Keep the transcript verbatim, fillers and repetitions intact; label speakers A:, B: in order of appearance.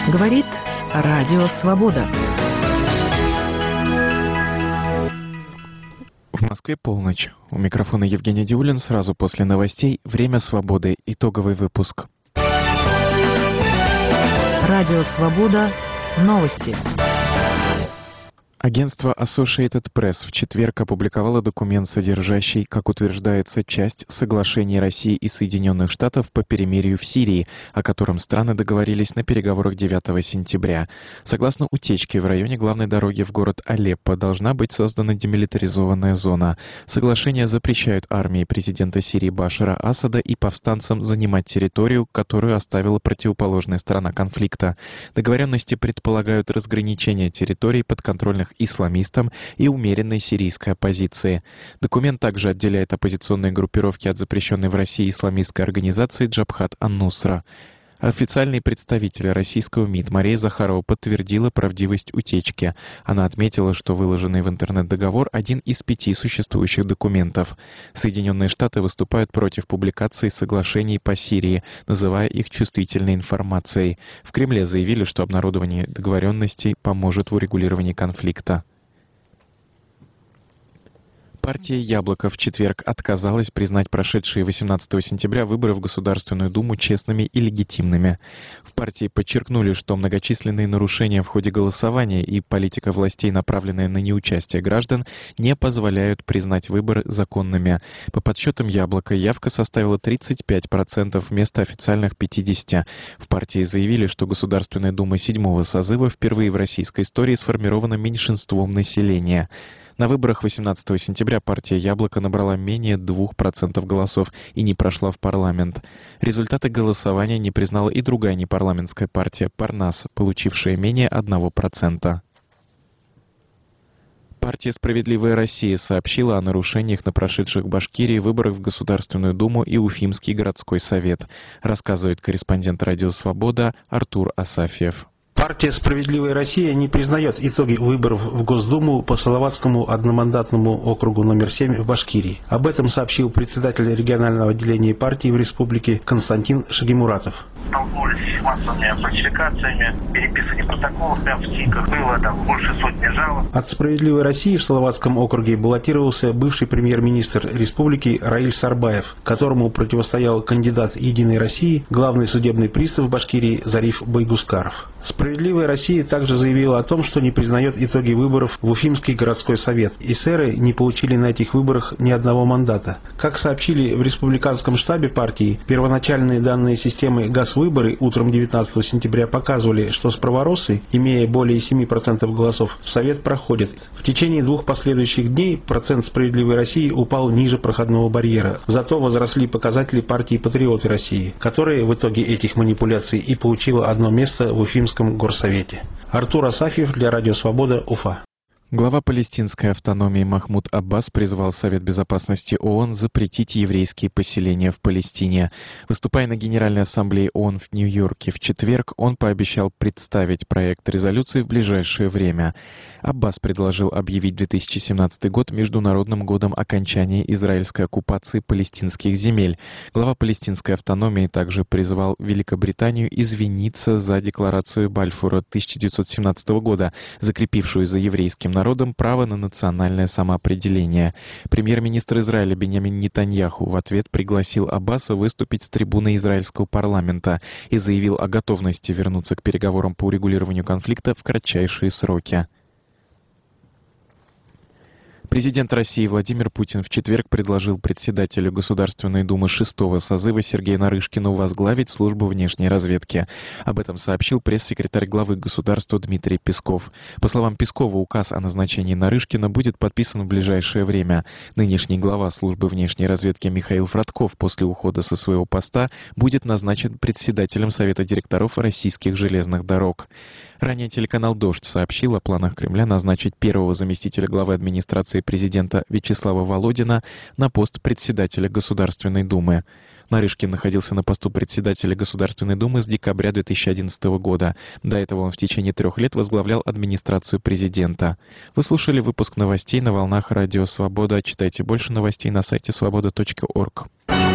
A: Говорит Радио Свобода.
B: В Москве полночь. У микрофона Евгений Диулин. Сразу после новостей «Время свободы». Итоговый выпуск.
A: Радио Свобода. Новости.
B: Агентство Associated Press в четверг опубликовало документ, содержащий, как утверждается, часть соглашений России и Соединенных Штатов по перемирию в Сирии, о котором страны договорились на переговорах девятого сентября. Согласно утечке, в районе главной дороги в город Алеппо должна быть создана демилитаризованная зона. Соглашения запрещают армии президента Сирии Башара Асада и повстанцам занимать территорию, которую оставила противоположная сторона конфликта. Договоренности предполагают разграничение территорий подконтрольных исламистам и умеренной сирийской оппозиции. Документ также отделяет оппозиционные группировки от запрещенной в России исламистской организации Джабхат ан-Нусра. Официальный представитель российского МИД Мария Захарова подтвердила правдивость утечки. Она отметила, что выложенный в интернет договор – один из пяти существующих документов. Соединенные Штаты выступают против публикации соглашений по Сирии, называя их чувствительной информацией. В Кремле заявили, что обнародование договоренностей поможет в урегулировании конфликта. Партия «Яблоко» в четверг отказалась признать прошедшие восемнадцатого сентября выборы в Государственную Думу честными и легитимными. В партии подчеркнули, что многочисленные нарушения в ходе голосования и политика властей, направленная на неучастие граждан, не позволяют признать выборы законными. По подсчетам «Яблоко» явка составила тридцать пять процентов вместо официальных пятьдесят процентов. В партии заявили, что Государственная Дума седьмого созыва впервые в российской истории сформирована меньшинством населения. На выборах восемнадцатого сентября партия «Яблоко» набрала менее двух процентов голосов и не прошла в парламент. Результаты голосования не признала и другая непарламентская партия «Парнас», получившая менее одного процента. Партия «Справедливая Россия» сообщила о нарушениях на прошедших в Башкирии выборах в Государственную Думу и Уфимский городской совет, рассказывает корреспондент «Радио Свобода» Артур Асафьев.
C: Партия «Справедливая Россия» не признает итоги выборов в Госдуму по Салаватскому одномандатному округу номер семь в Башкирии. Об этом сообщил председатель регионального отделения партии в республике Константин Шагимуратов.
D: Столкнулись с массовыми фальсификациями, переписывание протоколов прямо в ТИКах, было там больше сотни жалоб.
C: От «Справедливой России» в Салаватском округе баллотировался бывший премьер-министр республики Раиль Сарбаев, которому противостоял кандидат «Единой России», главный судебный пристав Башкирии Зариф Байгускаров. «Справедливая Россия» также заявила о том, что не признает итоги выборов в Уфимский городской совет. Эсеры не получили на этих выборах ни одного мандата. Как сообщили в республиканском штабе партии, первоначальные данные системы «Газвыборы» утром девятнадцатого сентября показывали, что справороссы, имея более семи процентов голосов, в совет проходят. В течение двух последующих дней процент «Справедливой России» упал ниже проходного барьера. Зато возросли показатели партии «Патриоты России», которая в итоге этих манипуляций и получила одно место в Уфимском горсовете. Артур Асафьев для Радио Свобода, Уфа.
B: Глава палестинской автономии Махмуд Аббас призвал Совет Безопасности ООН запретить еврейские поселения в Палестине. Выступая на Генеральной Ассамблее ООН в Нью-Йорке в четверг, он пообещал представить проект резолюции в ближайшее время. Аббас предложил объявить две тысячи семнадцатый год Международным годом окончания израильской оккупации палестинских земель. Глава палестинской автономии также призвал Великобританию извиниться за декларацию Бальфура тысяча девятьсот семнадцатого года, закрепившую за еврейским народом народом право на национальное самоопределение. Премьер-министр Израиля Биньямин Нетаньяху в ответ пригласил Аббаса выступить с трибуны израильского парламента и заявил о готовности вернуться к переговорам по урегулированию конфликта в кратчайшие сроки. Президент России Владимир Путин в четверг предложил председателю Государственной Думы шестого созыва Сергею Нарышкину возглавить службу внешней разведки. Об этом сообщил пресс-секретарь главы государства Дмитрий Песков. По словам Пескова, указ о назначении Нарышкина будет подписан в ближайшее время. Нынешний глава службы внешней разведки Михаил Фродков после ухода со своего поста будет назначен председателем Совета директоров российских железных дорог. Ранее телеканал «Дождь» сообщил о планах Кремля назначить первого заместителя главы администрации президента Вячеслава Володина на пост председателя Государственной Думы. Нарышкин находился на посту председателя Государственной Думы с декабря две тысячи одиннадцатого года. До этого он в течение трех лет возглавлял администрацию президента. Вы слушали выпуск новостей на волнах Радио Свобода. Читайте больше новостей на сайте свобода точка орг.